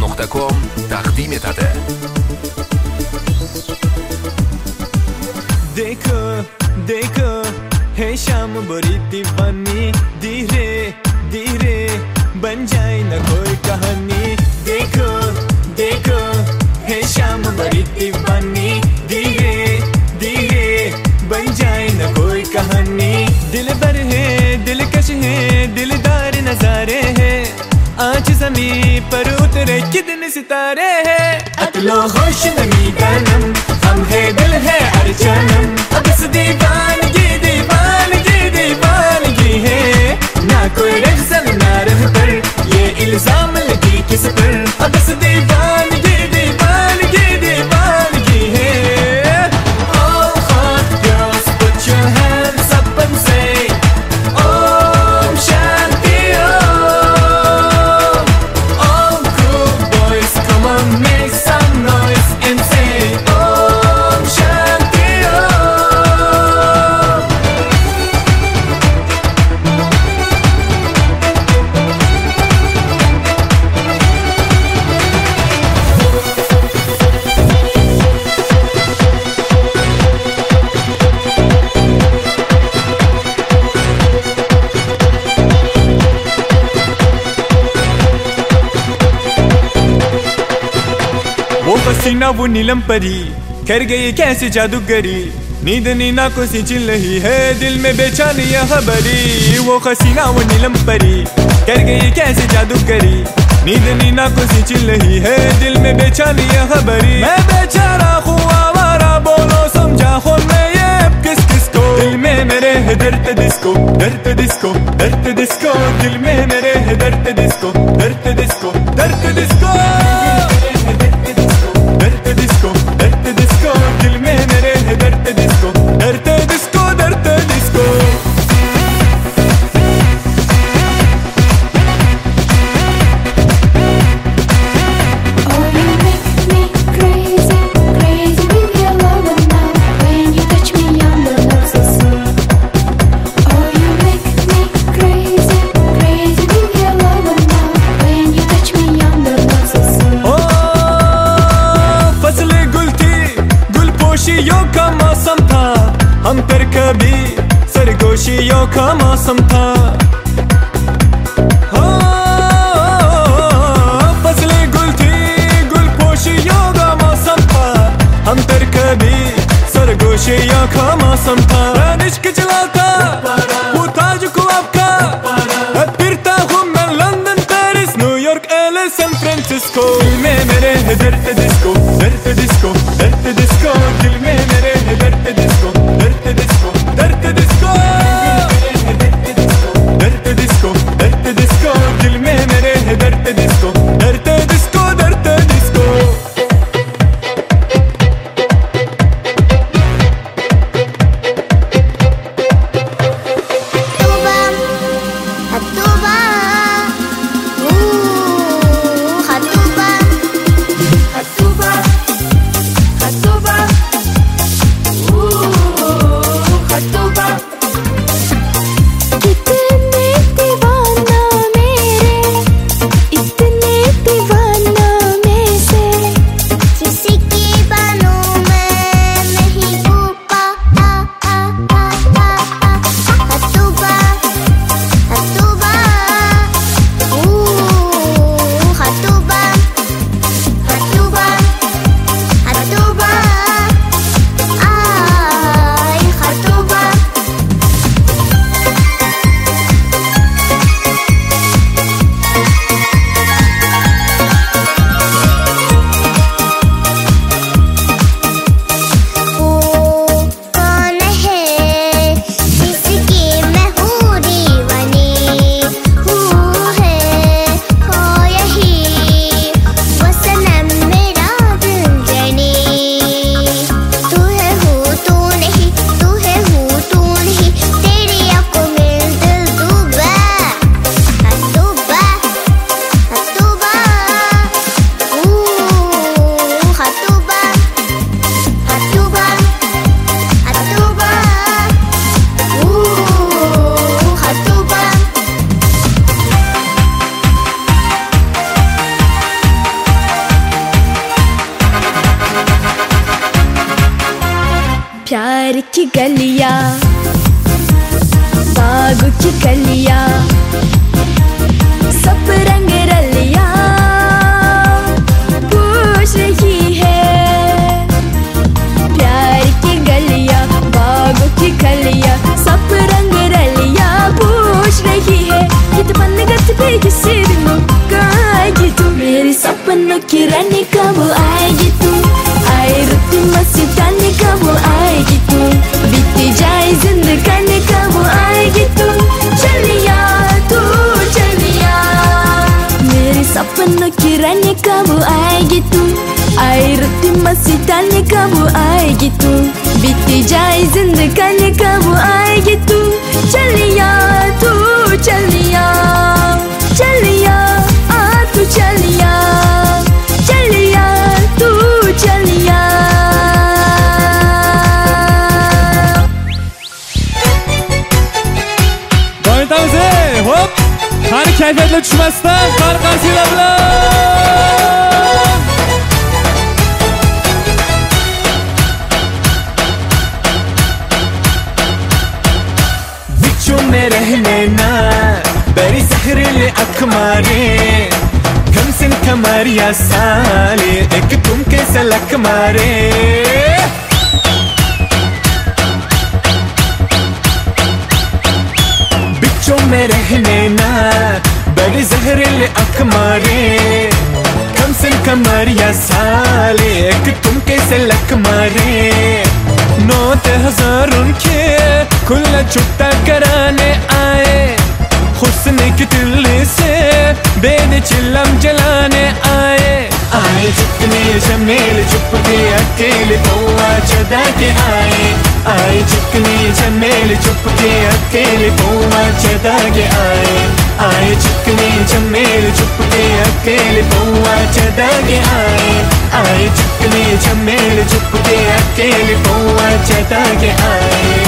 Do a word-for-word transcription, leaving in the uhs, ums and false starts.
نقطه کام تقدیم داده. देखो देखो है शाम बड़ी दीवानी, धीरे धीरे बन जाए न कोई कहानी। देखो देखो है शाम बड़ी दीवानी, धीरे धीरे बन जाए न कोई कहानी। दिल भर है दिलकश है दिलदार नजारे हैं, आज ज़मीं पर उतरे कितने सितारे हैं। अतलो होश नमी गनम हम है दिल है हर जन्म, अब इस दीवानगी दीवानगी दीवानगी है। ना कोई रज़्ज़न ना रह पर ये इल्जाम लगी किस पर, अब इस दीवानगी दीवानगी दीवानगी है। All hot girls put your hands up and say Om Shanti Om. All cool boys come on make some noise and say Om Shanti Om. वो पसीना वो नीलम परी कर गई कैसे जादूगरी, नींद नीना को सी चिल रही है दिल में बेचैनी यह खबरी। वो हसीना वो नीलम परी कर गई कैसे जादूगरी, नींद नीना को सी चिल रही है दिल में बेचैनी यह खबरी। मैं बेचारा हूँ आवारा, बोलो समझा हो मैं ये किस किस को। दिल में मेरे है दर्द डिस्को दर्द डिस्को दर्द डिस्को, दिल में मेरे है दर्द डिस्को दर्द डिस्को दर्द डिस्को दर्द डिस्को दर्द डिस्को, दिल में मेरे है दर्द डिस्को दर्द डिस्को दर्द disco. Oh, you make me crazy, crazy with your love and now. When you touch me, I'm the love so sweet. Oh, you make me crazy, crazy with your love and now. When you touch me, I'm the love so sweet. ओ फसलें गुल थी गुलपोशियों का मौसम था, हम पर कभी सरगोशियों का मौसम था। ओ फसलें गुल थी गुलपोशियों का मौसम था, हम पर कभी सरगोशियों का मौसम था। इश्क चलाता वो ताज को आपका, अब फिरता हूँ मैं London Paris New York L A San Francisco. दिल में मेरे है दर्द डिस्को दर्द डिस्को दर्द डिस्को, दिल में मेरे है दर्द डिस्को दर्द डिस्को दर्द डिस्को दर्द डिस्को दर्द डिस्को, दिल में मेरे है दर्द डिस्को दर्द डिस्को दर्द disco. Hatuba, hatuba, ooh, hatuba, hatuba, hatuba. प्यार की गलियां, बागों की कलियां, सब रंग रलियां पूछ रही है। प्यार की गलियां, बागों की कलियां, सब रंग रलियां पूछ रही है। कित पन गत पे किसी दिन आएगी तू, मेरे सपनों की रानी कब आएगी तू। आए रुत मस्तानी कब आएगी तू, बीती जाए जिंदगानी कब आएगी तू। चलिया तू चलिया, मेरे सपनों की रानी कब आएगी तू। आए रुत मस्तानी कब आएगी तू, बीती जाए जिंदगानी कब आएगी तू। चलिया तू चलिया, चलिया आ तू चलिया, चलिया तू चलिया। Boyuntamızı hop, hani keyfiyetli uçuşmasından karkasıyla bilen. बिच्छू में रहने ना बड़ी जहरीले अख मारे, कम सिन कमरिया साले एक तुम के सलक मारे। बिच्छू में रहने ना बड़ी जहरीले अख मारे, कम सिन कमरिया साले एक तुम के सलक मारे। नौते हजार उनके खुला छुट्टा कराने आए, हुस्न की तिल्ली से बेद चिल्लम जलाने आए। आए चिकने झमेल चुप के अकेले पौआ चढ़ा के आए। आए चिकने झमेल चुप के अकेले पौआ चढ़ा के आए। आए चिकने झमेल चुप के अकेले पौआ चढ़ा के आए। आए चिकने झमेल चुप के अकेले पौआ चढ़ा के आए।